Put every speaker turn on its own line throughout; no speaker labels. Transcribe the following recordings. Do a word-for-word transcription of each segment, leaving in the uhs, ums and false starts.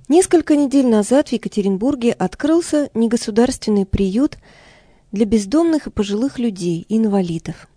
Несколько недель назад в Екатеринбурге открылся негосударственный приют для бездомных и пожилых людей, инвалидов.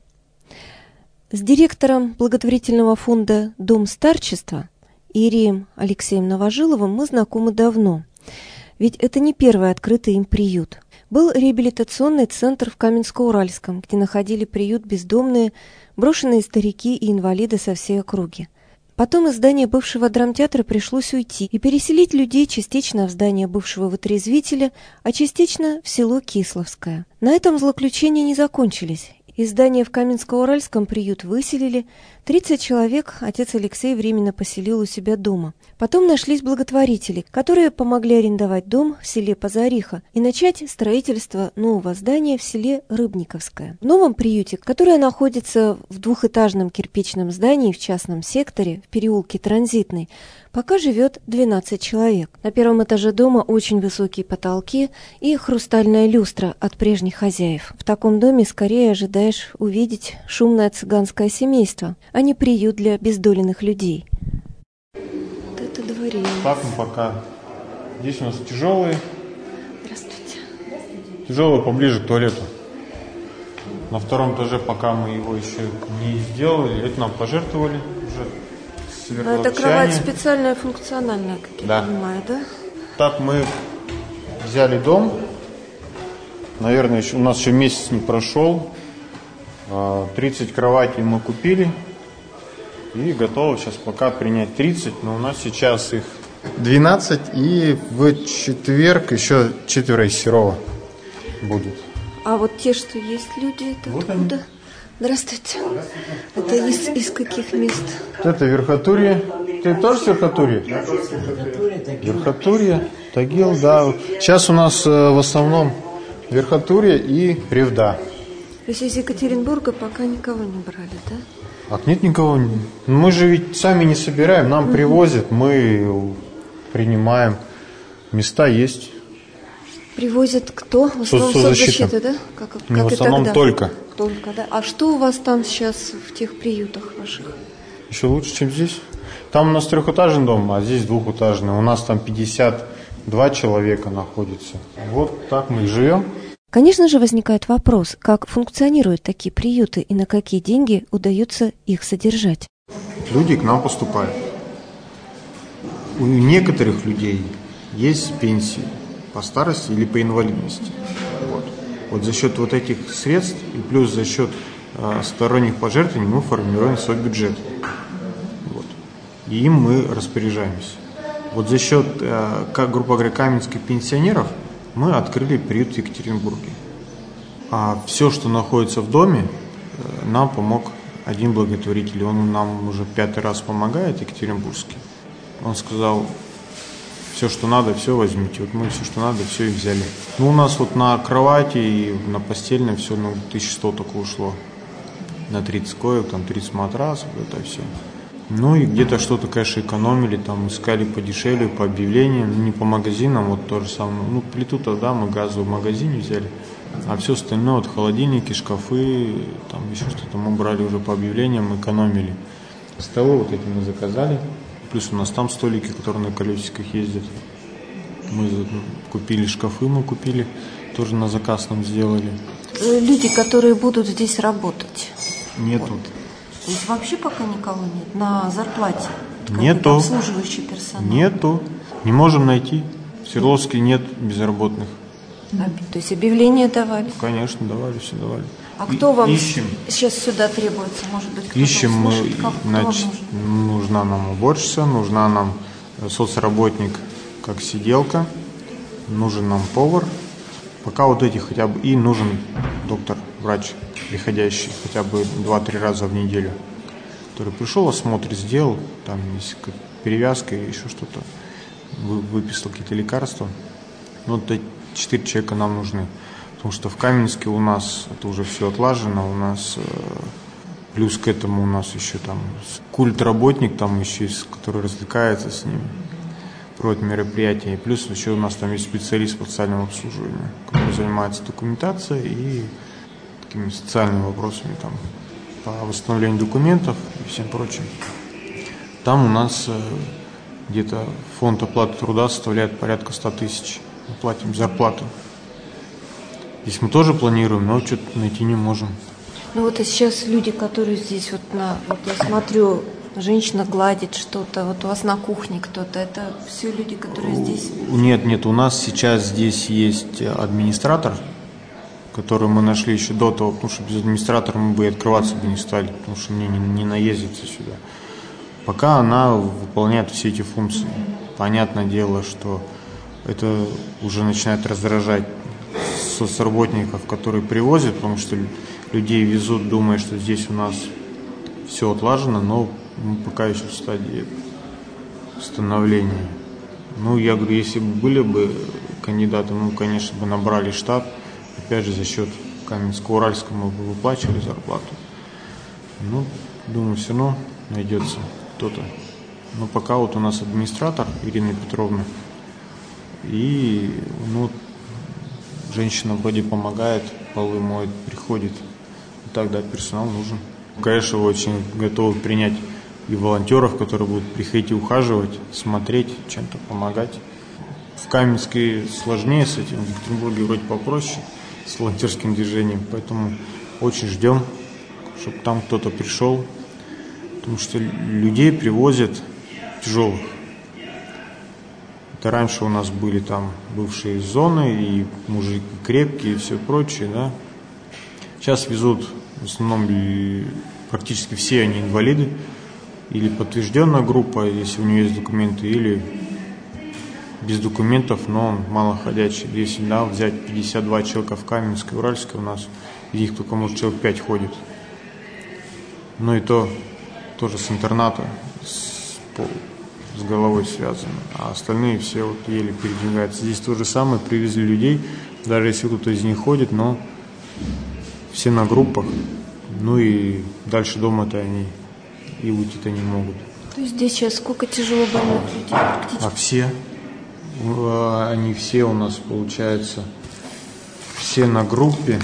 С директором благотворительного фонда «Дом старчества» Иереем Алексеем Новожиловым мы знакомы давно, ведь это не первый открытый им приют. Был реабилитационный центр в Каменско-Уральском, где находили приют бездомные, брошенные старики и инвалиды со всей округи. Потом из здания бывшего драмтеатра пришлось уйти и переселить людей частично в здание бывшего вытрезвителя, а частично в село Кисловское. На этом злоключения не закончились. Из здания в Каменско-Уральском приют выселили. тридцать человек отец Алексей временно поселил у себя дома. Потом нашлись благотворители, которые помогли арендовать дом в селе Позариха и начать строительство нового здания в селе Рыбниковское. В новом приюте, которое находится в двухэтажном кирпичном здании в частном секторе в переулке Транзитный, пока живет двенадцать человек. На первом этаже дома очень высокие потолки и хрустальная люстра от прежних хозяев. В таком доме скорее ожидаешь увидеть шумное цыганское семейство, а не приют для обездоленных людей. Вот это дворец.
Так мы пока. Здесь у нас тяжелые.
Здравствуйте.
Тяжелые поближе к туалету. На втором этаже пока мы его еще не сделали. Это нам пожертвовали уже.
Но это кровать специальная, функциональная, как я
да.
понимаю, да?
Так мы взяли дом. Наверное, еще, у нас еще месяц не прошел. тридцать кроватей мы купили. И готовы сейчас пока принять тридцать. Но у нас сейчас их двенадцать. И в четверг еще четверо из Серова будет.
А вот те, что есть люди, это
вот
откуда?
Они.
Здравствуйте. Это из, из каких мест?
Вот это Верхотурье. Ты тоже с Верхотурья?
Я тоже с Верхотурья, Тагил.
Верхотурье, Тагил, да. Сейчас у нас э, в основном Верхотурье и Ревда.
То есть из Екатеринбурга пока никого не брали, да?
А нет никого. Мы же ведь сами не собираем, нам угу. привозят, мы принимаем. Места есть.
Привозят кто? В основном соцзащита, да? Как, как
не, в основном
тогда?
только.
Только, да. А что у вас там сейчас в тех приютах ваших?
Еще лучше, чем здесь. Там у нас трехэтажный дом, а здесь двухэтажный. У нас там пятьдесят два человека находится. Вот так мы и живем.
Конечно же, возникает вопрос, как функционируют такие приюты и на какие деньги удается их содержать.
Люди к нам поступают. У некоторых людей есть пенсии по старости или по инвалидности. Вот. Вот за счет вот этих средств и плюс за счет э, сторонних пожертвований мы формируем свой бюджет. Вот. И им мы распоряжаемся. Вот за счет, э, как грубо говоря, каменских пенсионеров мы открыли приют в Екатеринбурге. А все, что находится в доме, э, нам помог один благотворитель. Он нам уже пятый раз помогает, екатеринбургский. Он сказал: все, что надо, все возьмите. Вот мы все, что надо, все и взяли. Ну, у нас вот на кровати и на постельное все, ну, тысяча сто только ушло. На тридцать коек, там тридцать матрасов, это все. Ну, и где-то что-то, конечно, экономили, там искали подешевле, по объявлениям, не по магазинам, вот то же самое. Ну, плиту-то, да, мы газовый в магазине взяли. А все остальное, вот холодильники, шкафы, там еще что-то мы брали уже по объявлениям, экономили. Столы вот эти мы заказали. Плюс у нас там столики, которые на колесиках ездят. Мы купили шкафы, мы купили, тоже на заказ нам сделали.
Люди, которые будут здесь работать?
Нету.
Вот. То есть вообще пока никого нет на зарплате?
Нету.
Обслуживающий персонал?
Нету. Не можем найти. В Свердловске нет безработных.
А, то есть объявления давали?
Конечно, давали, все давали.
А кто вам
ищем.
сейчас сюда требуется? Может быть, кто-то
Ищем мы,
как,
значит, нужна нам уборщица, нужна нам соцработник как сиделка, нужен нам повар. Пока вот эти хотя бы, и нужен доктор, врач, приходящий хотя бы два-три раза в неделю, который пришел, осмотр сделал, там есть перевязка и еще что-то, выписал какие-то лекарства. Вот эти четыре человека нам нужны. Потому что в Каменске у нас это уже все отлажено, у нас э, плюс к этому у нас еще там культ-работник там еще есть, который развлекается с ними, проводит мероприятия. И плюс еще у нас там есть специалист по социальному обслуживанию, который занимается документацией и такими социальными вопросами там, по восстановлению документов и всем прочим. Там у нас э, где-то фонд оплаты труда составляет порядка ста тысяч. Мы платим зарплату. Здесь мы тоже планируем, но что-то найти не можем.
Ну вот и сейчас люди, которые здесь, вот, на, вот я смотрю, женщина гладит что-то, вот у вас на кухне кто-то, это все люди, которые здесь?
Нет, нет, у нас сейчас здесь есть администратор, который мы нашли еще до того, потому что без администратора мы бы и открываться бы не стали, потому что мне не, не наездится сюда. Пока она выполняет все эти функции. Понятное дело, что это уже начинает раздражать соцработников, которые привозят, потому что людей везут, думая, что здесь у нас все отлажено, но мы пока еще в стадии становления. Ну, я говорю, если бы были бы кандидаты, мы, конечно, бы набрали штат, опять же, за счет Каменско-Уральска мы бы выплачивали зарплату. Ну, думаю, все равно найдется кто-то. Но пока вот у нас администратор Ирина Петровна, и, ну, женщина вроде помогает, полы моет, приходит. И тогда персонал нужен. Конечно, очень готовы принять и волонтеров, которые будут приходить и ухаживать, смотреть, чем-то помогать. В Каменске сложнее с этим, в Екатеринбурге вроде попроще, с волонтерским движением, поэтому очень ждем, чтобы там кто-то пришел, потому что людей привозят тяжелых. Это раньше у нас были там бывшие зоны, и мужики крепкие, и все прочее, да. Сейчас везут в основном практически все они инвалиды, или подтвержденная группа, если у нее есть документы, или без документов, но он малоходячий. Если да, взять пятьдесят два человека в Каменской, Уральской у нас, из них только, может, человек пять ходит. Ну и то тоже с интерната, с, с головой связано, а остальные все вот еле передвигаются. Здесь то же самое, привезли людей, даже если кто-то из них ходит, но все на группах, ну и дальше дома-то они и уйти-то не могут.
То есть здесь сейчас сколько тяжело больных людей?
А все, они все у нас, получается, все на группе.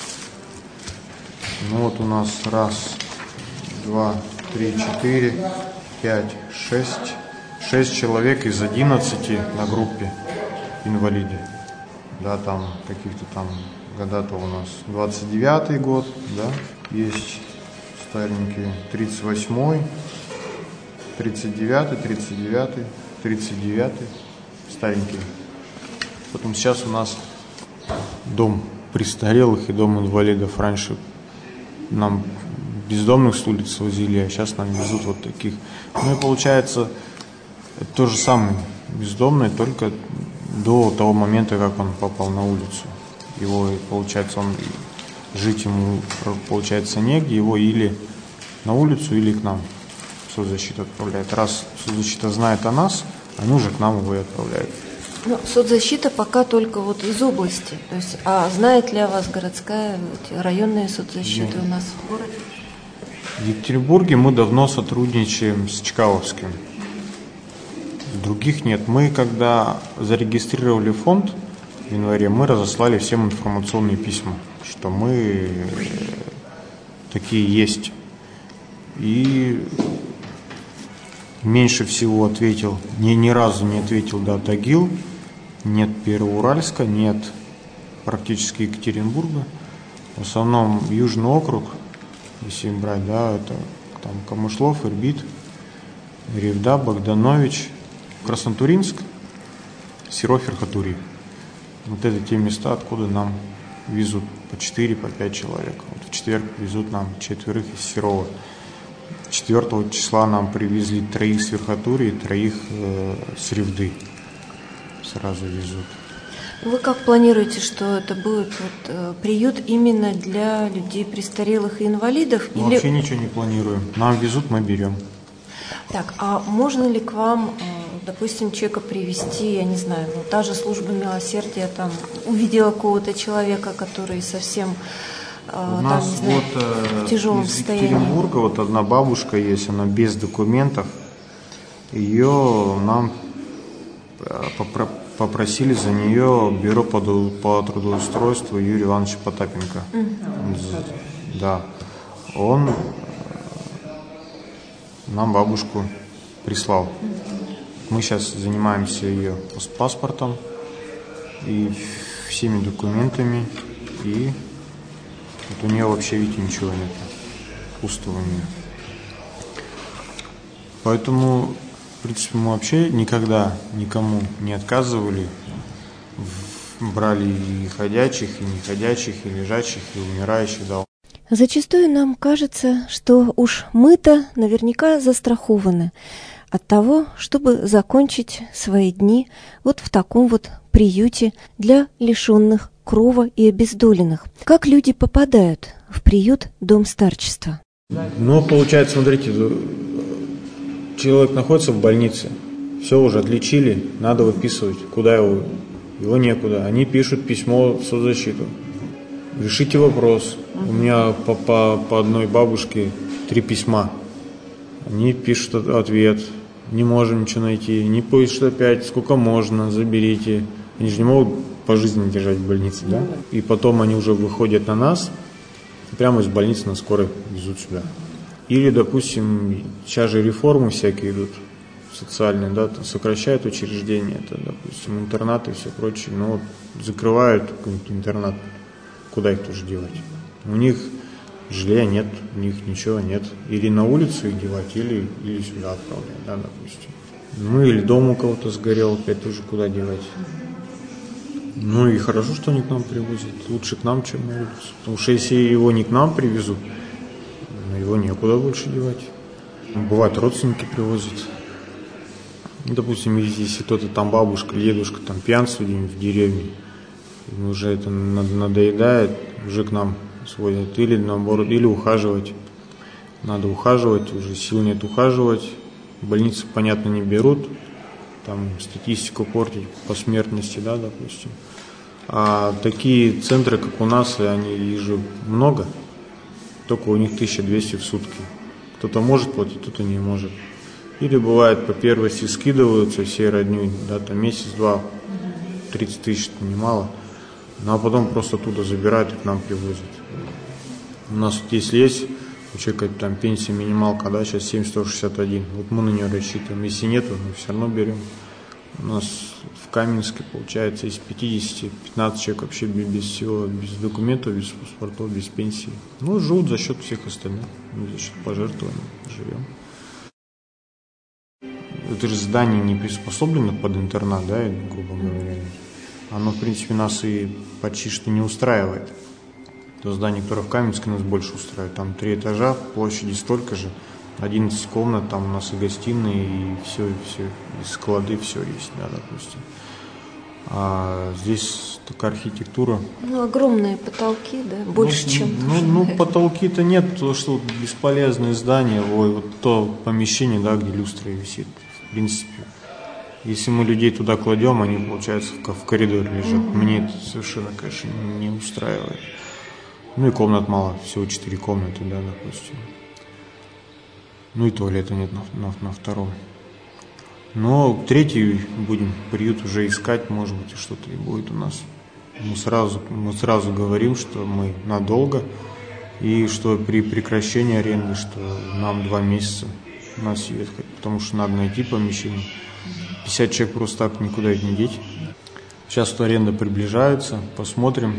Ну вот у нас раз, два, три, четыре, пять, шесть. Шесть человек из одиннадцати на группе инвалиды. Да, там каких-то там года-то у нас двадцать девятый год, да, есть старенькие, тридцать восьмой, тридцать девятый, тридцать девятый, тридцать девятый, старенькие. Потом сейчас у нас дом престарелых и дом инвалидов. Раньше нам бездомных с улиц возили, а сейчас нам везут вот таких. Ну и получается, это то же самое, бездомный, только до того момента, как он попал на улицу. Его, получается, он жить ему, получается, негде, его или на улицу, или к нам соцзащита отправляет. Раз соцзащита знает о нас, они уже к нам его и отправляют.
Ну, соцзащита пока только вот из области. То есть, а знает ли о вас городская, районная соцзащита Нет. у нас в городе?
В Екатеринбурге мы давно сотрудничаем с Чкаловским. Других нет. Мы, когда зарегистрировали фонд в январе, мы разослали всем информационные письма, что мы такие есть. И меньше всего ответил, ни, ни разу не ответил, да, Тагил, нет Первоуральска, нет практически Екатеринбурга. В основном Южный округ, если брать, да, это там Камышлов, Ирбит, Ревда, Богданович, Краснотуринск, Серов, Верхотурье. Вот это те места, откуда нам везут по четыре, по пять человек. Вот в четверг везут нам четверых из Серова. четвёртого числа нам привезли троих с Верхотурья, троих э, с Ревды. Сразу везут.
Вы как планируете, что это будет вот, э, приют именно для людей престарелых и инвалидов?
Мы
или...
вообще ничего не планируем. Нам везут, мы берем.
Так, а можно ли к вам, допустим, человека привести, я не знаю, ну, та же служба милосердия, там, увидела какого-то человека, который совсем,
У
там,
нас
не знаю,
вот
в тяжелом
из
состоянии?
Екатеринбурга вот одна бабушка есть, она без документов. Ее нам попросили за нее бюро по трудоустройству Юрия Ивановича Потапенко. Угу. Да, он нам бабушку прислал. Мы сейчас занимаемся ее паспортом и всеми документами, и вот у нее вообще, видите, ничего нет, пусто у нее. Поэтому, в принципе, мы вообще никогда никому не отказывали, брали и ходячих, и неходячих, и лежачих, и умирающих, да.
Зачастую нам кажется, что уж мы-то наверняка застрахованы от того, чтобы закончить свои дни вот в таком вот приюте для лишенных крова и обездоленных. Как люди попадают в приют «Дом старчества»?
Ну, получается, смотрите, человек находится в больнице, все уже отличили, надо выписывать, куда его, его некуда. Они пишут письмо в соцзащиту. Решите вопрос. У меня по, по, по одной бабушке три письма. Они пишут ответ. Не можем ничего найти. Не пишут опять, сколько можно, заберите. Они же не могут по жизни держать в больнице, да? И потом они уже выходят на нас, прямо из больницы на скорой везут сюда. Или, допустим, сейчас же реформы всякие идут, социальные, да, сокращают учреждения, это, допустим, интернаты и все прочее. Но вот закрывают какой-нибудь интернат. Куда их тоже девать? У них жилья нет, у них ничего нет. Или на улицу их девать, или, или сюда отправлять, да, допустим. Ну, или дом у кого-то сгорел, опять тоже куда девать. Ну, и хорошо, что они к нам привозят. Лучше к нам, чем на улицу. Потому что если его не к нам привезут, его некуда больше девать. Бывает, родственники привозят. Допустим, если кто-то там, бабушка, дедушка, там пьянствует где-нибудь в деревне, уже это надоедает, уже к нам сводят, или наоборот, или ухаживать. Надо ухаживать, уже сил нет ухаживать. Больницы, понятно, не берут, там статистику портить по смертности, да, допустим. А такие центры, как у нас, они, их же много, только у них тысяча двести в сутки. Кто-то может платить, кто-то не может. Или бывает по первости скидываются всей родней, да, там месяц-два, тридцать тысяч, это немало. Ну, а потом просто оттуда забирают и к нам привозят. У нас, если есть у человека там пенсия минималка, да, сейчас семь сто шестьдесят один, вот мы на нее рассчитываем. Если нету, мы все равно берем. У нас в Каменске, получается, из пятидесяти пятнадцать человек вообще без всего, без документов, без паспортов, без пенсии. Ну, живут за счет всех остальных, за счет пожертвований живем. Это же здание не приспособлено под интернат, да, грубо говоря. Оно, в принципе, нас и почти что не устраивает. То здание, которое в Каменске, нас больше устраивает. Там три этажа, площади столько же, одиннадцать комнат, там у нас и гостиные, и все, и все, и склады, все есть, да, допустим. А здесь такая архитектура.
Ну, огромные потолки, да, больше,
ну,
чем...
Ну, ну потолки-то нет, то, что вот бесполезное здание, ой, вот то помещение, да, где люстра висит, в принципе. Если мы людей туда кладем, они, получается, в коридоре лежат. Mm-hmm. Мне это совершенно, конечно, не устраивает. Ну и комнат мало, всего четыре комнаты, да, допустим. Ну и туалета нет на, на, на втором. Но третий будем приют уже искать, может быть, что-то и будет у нас. Мы сразу, мы сразу говорим, что мы надолго, и что при прекращении аренды, что нам два месяца нас ехать, потому что надо найти помещение. пятьдесят человек просто так никуда их не деть. Сейчас то аренда приближается, посмотрим,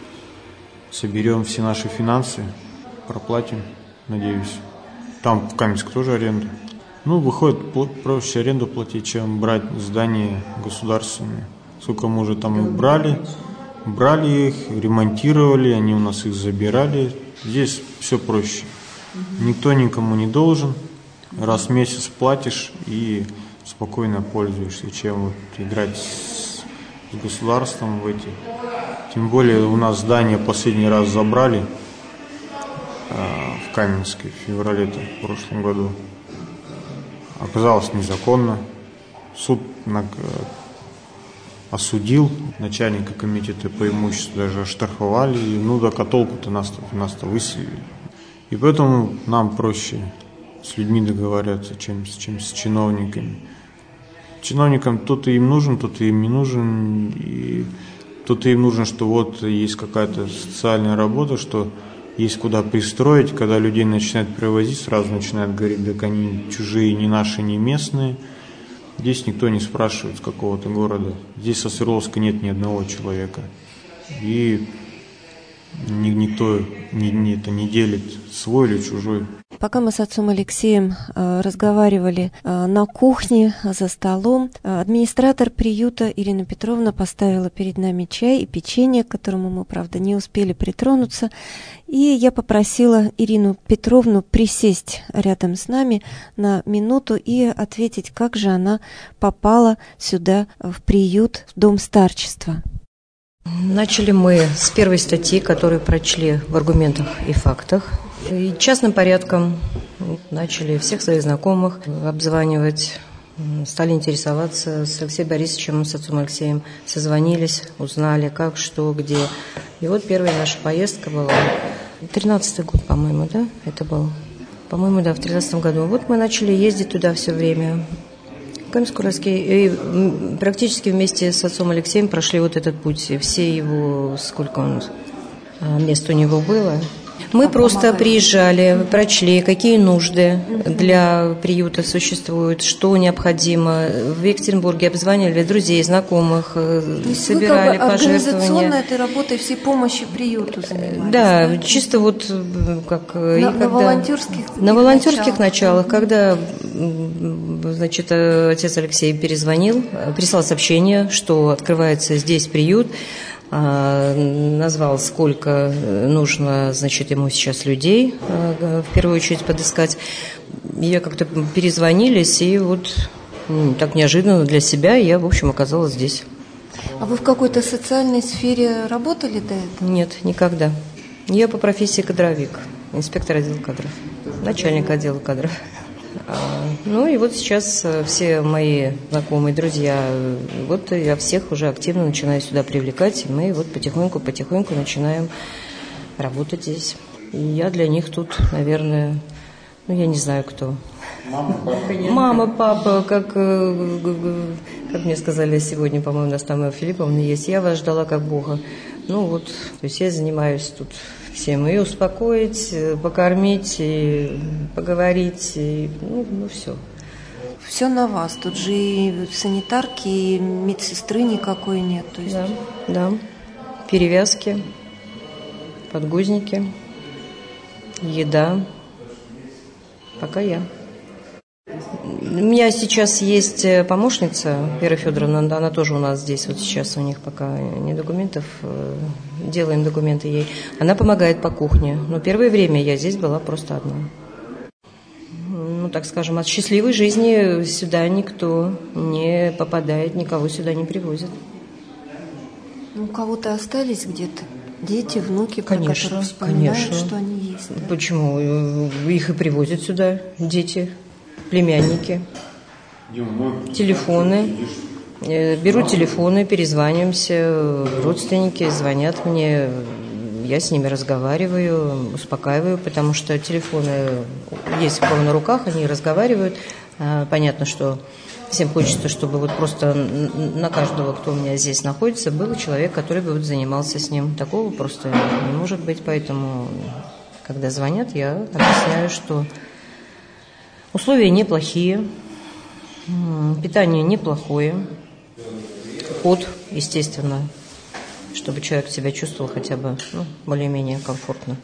соберем все наши финансы, проплатим, надеюсь. Там в Каменске тоже аренда. Ну, выходит, проще аренду платить, чем брать здания государственные. Сколько мы уже там их брали, брали их, ремонтировали, они у нас их забирали. Здесь все проще. Никто никому не должен. Раз в месяц платишь и спокойно пользуешься, чем вот играть с, с государством в эти. Тем более у нас здание последний раз забрали э, в Каменске в феврале в прошлом году. Оказалось незаконно. Суд на, осудил начальника комитета по имуществу, даже оштрафовали. Ну так а толку-то нас-то, нас-то выселили. И поэтому нам проще с людьми договариваться, чем, чем с чиновниками. Чиновникам то-то им нужен, то-то им не нужен. И то-то им нужно, что вот есть какая-то социальная работа, что есть куда пристроить. Когда людей начинают привозить, сразу начинают говорить, так они чужие, не наши, не местные. Здесь никто не спрашивает, с какого-то города. Здесь со Свердловска нет ни одного человека. И ни, никто не, не, это не делит, свой или чужой.
Пока мы с отцом Алексеем э, разговаривали э, на кухне за столом, э, администратор приюта Ирина Петровна поставила перед нами чай и печенье, к которому мы, правда, не успели притронуться. И я попросила Ирину Петровну присесть рядом с нами на минуту и ответить, как же она попала сюда, в приют, в дом старчества.
Начали мы с первой статьи, которую прочли в «Аргументах и фактах». И частным порядком начали всех своих знакомых обзванивать, стали интересоваться с Алексеем Борисовичем, с отцом Алексеем, созвонились, узнали, как, что, где. И вот первая наша поездка была, тринадцатый год, по-моему, да, это был? По-моему, да, в тринадцатом году. Вот мы начали ездить туда все время. Каменск-Уральский, и практически вместе с отцом Алексеем прошли вот этот путь. И все его, сколько он, мест у него было. Мы просто приезжали, прочли, какие нужды для приюта существуют, что необходимо. В Екатеринбурге обзванивали друзей, знакомых, собирали
вы как бы
пожертвования.
Организационно этой работой всей помощи приюту занимались?
Да,
да?
чисто вот как...
На,
и
на
когда,
волонтерских
На волонтерских
началах,
началах, когда, значит, отец Алексей перезвонил, прислал сообщение, что открывается здесь приют, назвал, сколько нужно, значит, ему сейчас людей, в первую очередь, подыскать. Я как-то перезвонились, и вот так неожиданно для себя я, в общем, оказалась здесь.
А вы в какой-то социальной сфере работали до этого?
Нет, никогда. Я по профессии кадровик, инспектор отдела кадров, начальник отдела кадров. Ну и вот сейчас все мои знакомые, друзья, вот я всех уже активно начинаю сюда привлекать, и мы вот потихоньку-потихоньку начинаем работать здесь. И я для них тут, наверное, ну я не знаю кто.
Мама, папа.
Мама, папа, как, как мне сказали сегодня, по-моему, у нас там Филипповна есть, я вас ждала как Бога. Ну вот, то есть я занимаюсь тут всем, и успокоить, покормить, и поговорить, и, ну, ну все.
Все на вас. Тут же и санитарки, и медсестры никакой нет. То есть...
Да, да. Перевязки, подгузники, еда. Пока я. У меня сейчас есть помощница, Вера Федоровна, она тоже у нас здесь, вот сейчас у них пока не документов, делаем документы ей. Она помогает по кухне, но первое время я здесь была просто одна. Ну, так скажем, от счастливой жизни сюда никто не попадает, никого сюда не привозят.
Ну, у кого-то остались где-то дети, внуки,
конечно,
про которых вспоминают,
конечно.
что они есть. Да?
Почему? Их и привозят сюда дети. Племянники, телефоны, беру телефоны, перезваниваемся, родственники звонят мне, я с ними разговариваю, успокаиваю, потому что телефоны есть у кого на руках, они разговаривают. Понятно, что всем хочется, чтобы вот просто на каждого, кто у меня здесь находится, был человек, который бы вот занимался с ним. Такого просто не может быть, поэтому, когда звонят, я объясняю, что условия неплохие, питание неплохое, уход, естественно, чтобы человек себя чувствовал хотя бы ну, более-менее комфортно.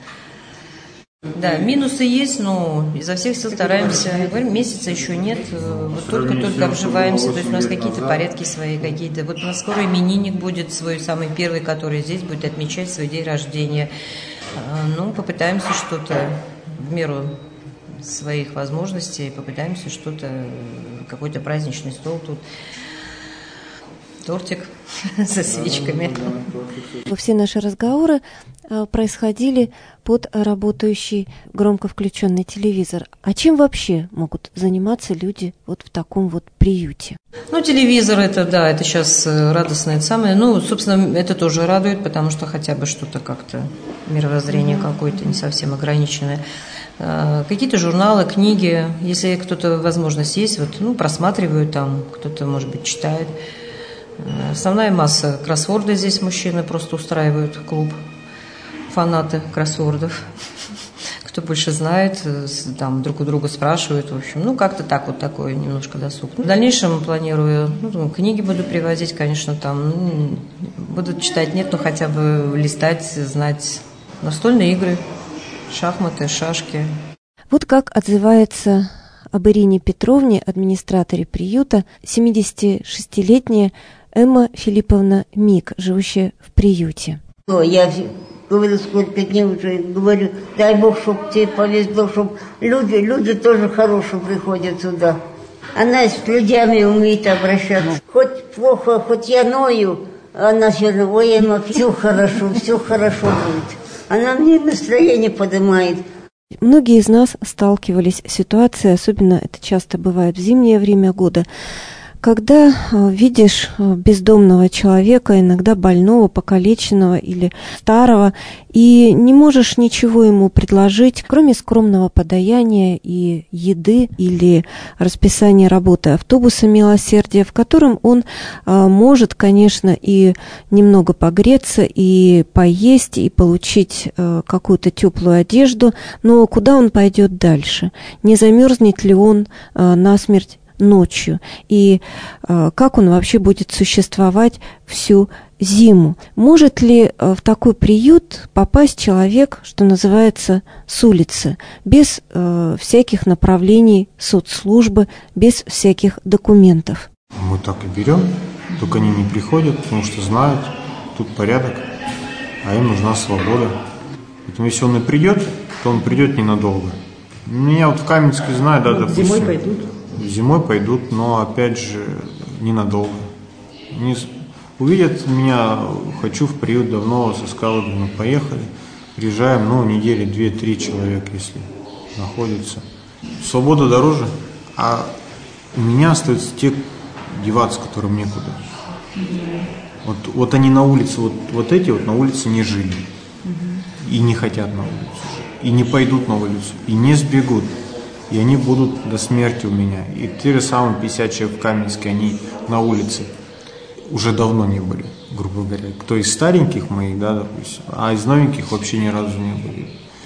Да, минусы есть, но изо всех сил стараемся. Говорим, месяца еще нет, вот только-только обживаемся, то есть у нас какие-то порядки свои, какие-то. Вот у нас скоро именинник будет свой, самый первый, который здесь будет отмечать свой день рождения. Ну, попытаемся что-то в меру своих возможностей, попытаемся что-то, какой-то праздничный стол тут, тортик со свечками.
Все наши разговоры происходили под работающий громко включенный телевизор. А чем вообще могут заниматься люди вот в таком вот приюте?
Ну, телевизор это, да, это сейчас радостное это самое. Ну, собственно, это тоже радует, потому что хотя бы что-то как-то, мировоззрение mm-hmm. какое-то не совсем ограниченное. Какие-то журналы, книги, если кто-то возможность есть, вот, ну, просматривают там, кто-то, может быть, читает. Основная масса кроссворды здесь мужчины просто устраивают клуб, фанаты кроссвордов. кто больше знает, там друг у друга спрашивают, в общем, ну, как-то так вот такой немножко досуг. В дальнейшем планирую, ну, там, книги буду привозить, конечно, там, ну, буду читать, нет, но хотя бы листать, знать настольные игры, шахматы, шашки.
Вот как отзывается об Ирине Петровне, администраторе приюта, семидесятишестилетняя Эмма Филипповна Мик, живущая в приюте.
Я говорю, сколько дней уже говорю, дай Бог, чтобы тебе повезло, чтобы люди, люди тоже хорошие приходят сюда. Она с людьми умеет обращаться. Хоть плохо, хоть я ною, она все равно, ой, Эмма, все хорошо, все хорошо будет. Она мне настроение поднимает.
Многие из нас сталкивались с ситуацией, особенно это часто бывает в зимнее время года, когда видишь бездомного человека, иногда больного, покалеченного или старого, и не можешь ничего ему предложить, кроме скромного подаяния и еды или расписания работы автобуса милосердия, в котором он может, конечно, и немного погреться, и поесть, и получить какую-то теплую одежду, но куда он пойдет дальше? Не замерзнет ли он насмерть ночью, и э, как он вообще будет существовать всю зиму? Может ли э, в такой приют попасть человек, что называется, с улицы, без э, всяких направлений соцслужбы, без всяких документов?
Мы так и берем, только они не приходят, потому что знают, тут порядок, а им нужна свобода. Поэтому если он и придет, то он придет ненадолго. Меня вот в Каменске знают, да, допустим.
Зимой пойдут?
Зимой пойдут, но опять же ненадолго. Не увидят меня, хочу в приют, давно соскал, ну поехали, приезжаем, ну недели две-три человека, если находится. Свобода дороже, а у меня остаются те деваться, которым некуда. Вот, вот они на улице, вот, вот эти вот на улице не жили, и не хотят на улицу жить, и не пойдут на улицу, и не сбегут. И они будут до смерти у меня. И те же самые пятьдесят человек в Каменске, они на улице уже давно не были, грубо говоря. Кто из стареньких моих, да, допустим, а из новеньких вообще ни разу не были.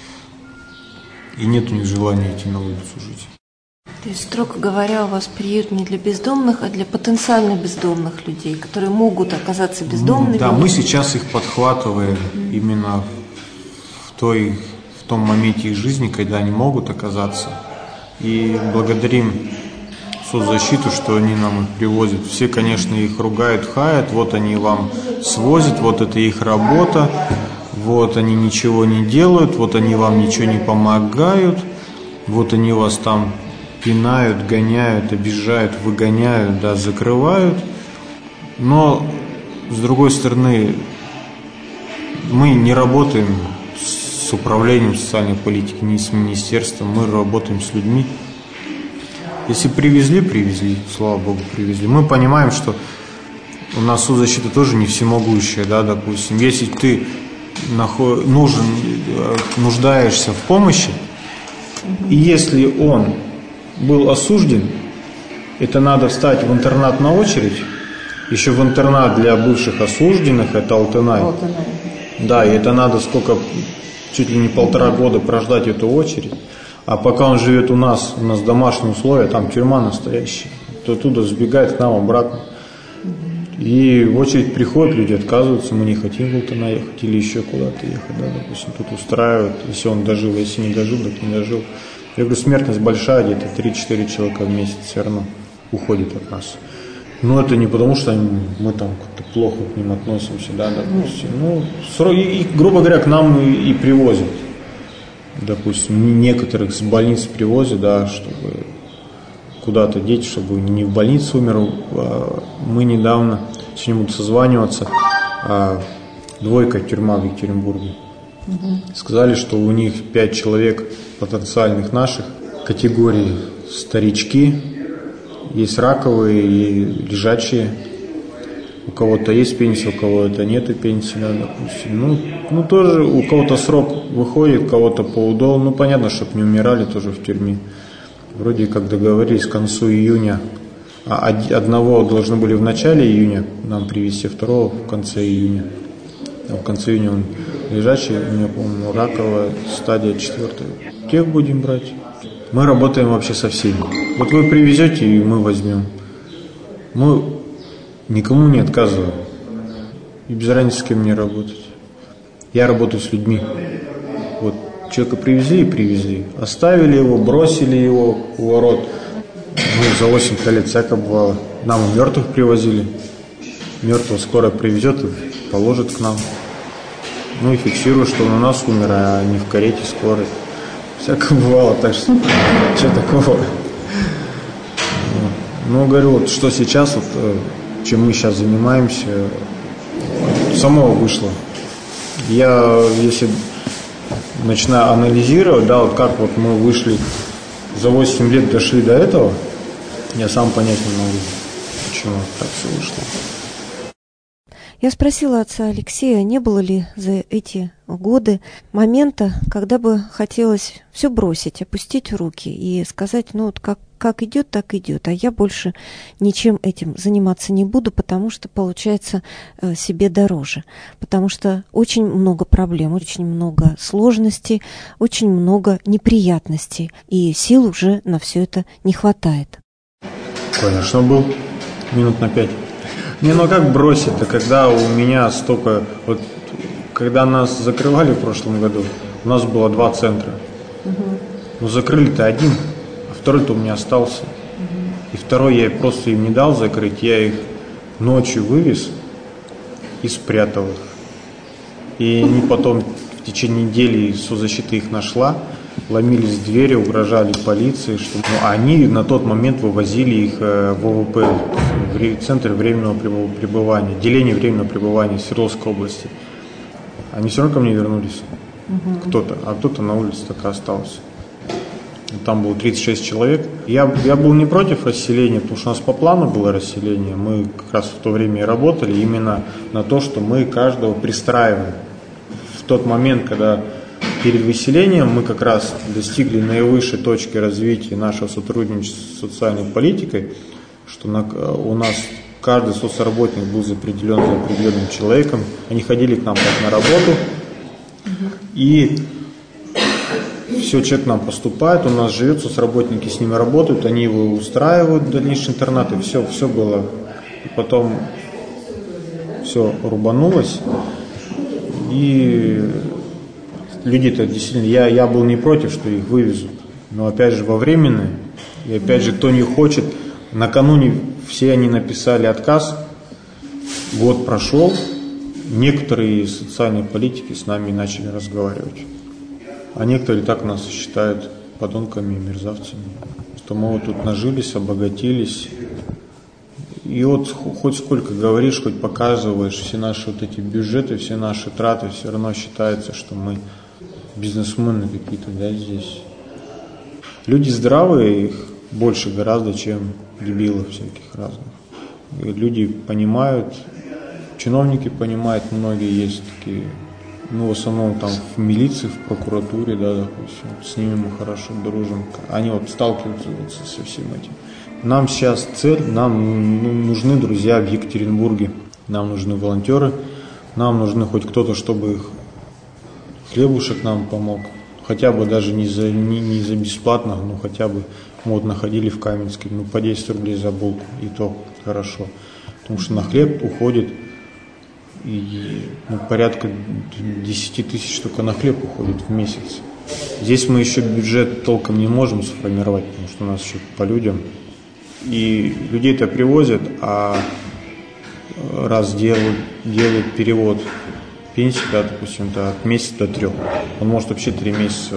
И нет у них желания идти на улицу жить.
То есть, строго говоря, у вас приют не для бездомных, а для потенциально бездомных людей, которые могут оказаться бездомными.
Да, мы сейчас их подхватываем mm-hmm. именно в, той, в том моменте их жизни, когда они могут оказаться. И благодарим соцзащиту, что они нам их привозят. Все, конечно, их ругают, хаят. Вот они вам свозят, вот это их работа. Вот они ничего не делают, вот они вам ничего не помогают. Вот они вас там пинают, гоняют, обижают, выгоняют, да, закрывают. Но, с другой стороны, мы не работаем с управлением социальной политики, ни с министерством, мы работаем с людьми. Если привезли, привезли, слава богу, привезли. Мы понимаем, что у нас соцзащита тоже не всемогущая, да, допустим. Если ты наход... нужен, нуждаешься в помощи, и если он был осужден, это надо встать в интернат на очередь. Еще в интернат для бывших осужденных, это Алтынай. Да, и это надо сколько, чуть ли не полтора года прождать эту очередь. А пока он живет у нас, у нас домашние условия, там тюрьма настоящая, то оттуда сбегает к нам обратно. И в очередь приходят, люди отказываются, мы не хотим в Алтынай ехать или еще куда-то ехать, да, допустим, тут устраивают, если он дожил, если не дожил, так не дожил. Я говорю, смертность большая, где-то три-четыре человека в месяц все равно уходит от нас. Но это не потому, что мы там как-то плохо к ним относимся, да, допустим. Ну, и, и, грубо говоря, к нам и, и привозят. Допустим, некоторых с больниц привозят, да, чтобы куда-то деть, чтобы не в больнице умер. Мы недавно, сегодня буду созваниваться, двойка тюрьма в Екатеринбурге. Угу. Сказали, что у них пять человек потенциальных наших категорий старички, есть раковые и лежачие. У кого-то есть пенсия, у кого-то нету пенсии, да, допустим. Ну, ну, тоже у кого-то срок выходит, у кого-то поудол. Ну, понятно, чтобы не умирали тоже в тюрьме. Вроде как договорились к концу июня. А одного должны были в начале июня нам привезти, второго в конце июня. А в конце июня он лежачий, у меня, по-моему, раковая стадия четвертая. Тех будем брать. Мы работаем вообще со всеми. Вот вы привезете, и мы возьмем. Мы никому не отказываем. И без разницы, с кем мне работать. Я работаю с людьми. Вот человека привезли и привезли. Оставили его, бросили его у ворот. Ну, за восемь лет всякое бывало. Нам и мертвых привозили. Мертвого скоро привезет и положит к нам. Ну и фиксирует, что он у нас умер, а не в карете скорой. Всякое бывало, так что что такого. Ну, говорю, вот что сейчас, вот, чем мы сейчас занимаемся, самого вышло. Я, если начинаю анализировать, да, вот как вот мы вышли, за восемь лет дошли до этого, я сам понять не могу, почему так все вышло.
Я спросила отца Алексея, не было ли за эти годы момента, когда бы хотелось все бросить, опустить руки и сказать, ну вот как, как идет, так идет, а я больше ничем этим заниматься не буду, потому что получается себе дороже, потому что очень много проблем, очень много сложностей, очень много неприятностей, и сил уже на все это не хватает.
Конечно, был минут на пять. Не, ну как бросить-то, когда у меня столько... Вот когда нас закрывали в прошлом году, у нас было два центра. Угу. Ну закрыли-то один, а второй-то у меня остался. Угу. И второй я просто им не дал закрыть, я их ночью вывез и спрятал их. И они потом в течение недели соцзащита их нашла, ломились в двери, угрожали полиции, что ну, они на тот момент вывозили их в ОВП, в Центр временного пребывания, деление временного пребывания Свердловской области. Они все равно ко мне вернулись, угу. кто-то, а кто-то на улице так и остался. Там было тридцать шесть человек. Я, я был не против расселения, потому что у нас по плану было расселение. Мы как раз в то время и работали именно на то, что мы каждого пристраиваем. В тот момент, когда перед выселением мы как раз достигли наивысшей точки развития нашего сотрудничества с социальной политикой, что на, у нас каждый соцработник был определен за определенным человеком. Они ходили к нам как на работу, угу. и все, человек к нам поступает, у нас живет, соцработники с ними работают, они его устраивают в дальнейший интернат, и все, все было. И потом все рубанулось, и люди-то действительно, я, я был не против, что их вывезут, но опять же во временное, и опять же кто не хочет, накануне все они написали отказ, год прошел, некоторые социальные политики с нами начали разговаривать, а некоторые так нас считают подонками и мерзавцами, что мы вот тут нажились, обогатились, и вот хоть сколько говоришь, хоть показываешь все наши вот эти бюджеты, все наши траты, все равно считается, что мы бизнесмены какие-то, да, здесь. Люди здравые, их больше гораздо, чем дебилов всяких разных. И люди понимают, чиновники понимают, многие есть такие, ну, в основном там в милиции, в прокуратуре, да, допустим, с ними мы хорошо дружим. Они вот сталкиваются вот со всем этим. Нам сейчас цель, нам ну, нужны друзья в Екатеринбурге, нам нужны волонтеры, нам нужны хоть кто-то, чтобы их хлебушек нам помог, хотя бы даже не за, не, не за бесплатно, но хотя бы мы вот находили в Каменске, ну по десять рублей за булку, и то хорошо, потому что на хлеб уходит и, ну, порядка десять тысяч только на хлеб уходит в месяц. Здесь мы еще бюджет толком не можем сформировать, потому что у нас еще по людям. И людей-то привозят, а раз делают, делают перевод пенсии, да, допустим, да, от месяца до трех, он может вообще три месяца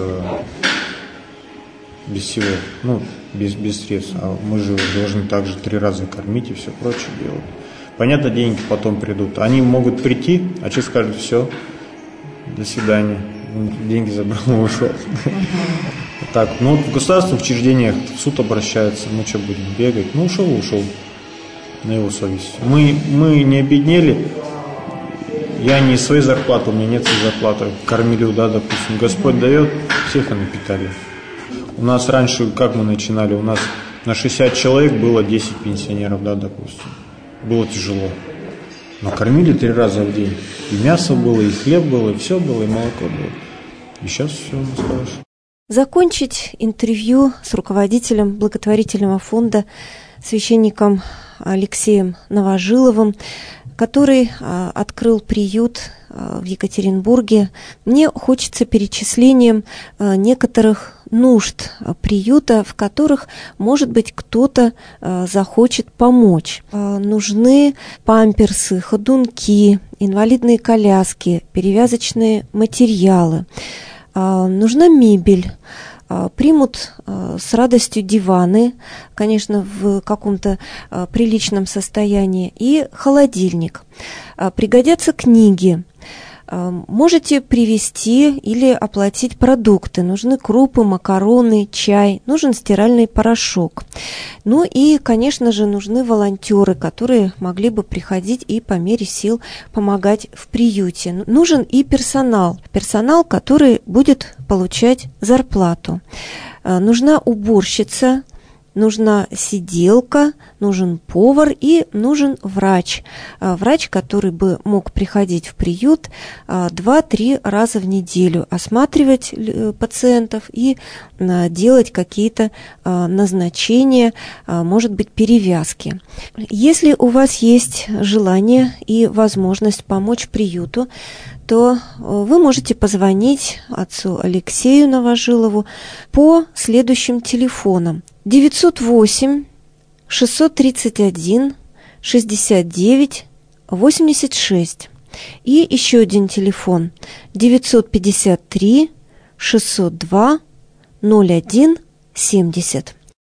без всего, ну, без, без средств, а мы же должны также три раза кормить и все прочее делать. Понятно, деньги потом придут, они могут прийти, а человек скажет, все, до свидания, деньги забрал, ушел. Так, ну вот в государственных учреждениях в суд обращаются, мы что будем бегать? Ну ушел, ушел, на его совесть. Мы, мы не обеднели, я не своей зарплаты, у меня нет своей зарплаты, кормилю, да, допустим, Господь дает, всех и напитали. У нас раньше, как мы начинали, у нас на шестьдесят человек было десять пенсионеров, да, допустим, было тяжело. Но кормили три раза в день. И мясо было, и хлеб был, и все было, и молоко было. И сейчас все у нас хорошо.
Закончить интервью с руководителем благотворительного фонда, священником Алексеем Новожиловым, который а, открыл приют а, в Екатеринбурге. Мне хочется перечислением а, некоторых нужд а, приюта, в которых, может быть, кто-то а, захочет помочь. А, нужны памперсы, ходунки, инвалидные коляски, перевязочные материалы. А, нужна мебель. Примут с радостью диваны, конечно, в каком-то приличном состоянии, и холодильник. Пригодятся книги. Можете привезти или оплатить продукты. Нужны крупы, макароны, чай, нужен стиральный порошок. Ну и, конечно же, нужны волонтеры, которые могли бы приходить и по мере сил помогать в приюте. Нужен и персонал. Персонал, который будет получать зарплату. Нужна уборщица, нужна сиделка, нужен повар и нужен врач. Врач, который бы мог приходить в приют два-три раза в неделю, осматривать пациентов и делать какие-то назначения, может быть, перевязки. Если у вас есть желание и возможность помочь приюту, то вы можете позвонить отцу Алексею Новожилову по следующим телефонам: девятьсот восемь шестьсот тридцать один шестьдесят девять восемьдесят шесть и еще один телефон: девятьсот пятьдесят три шестьсот два ноль один семьдесят.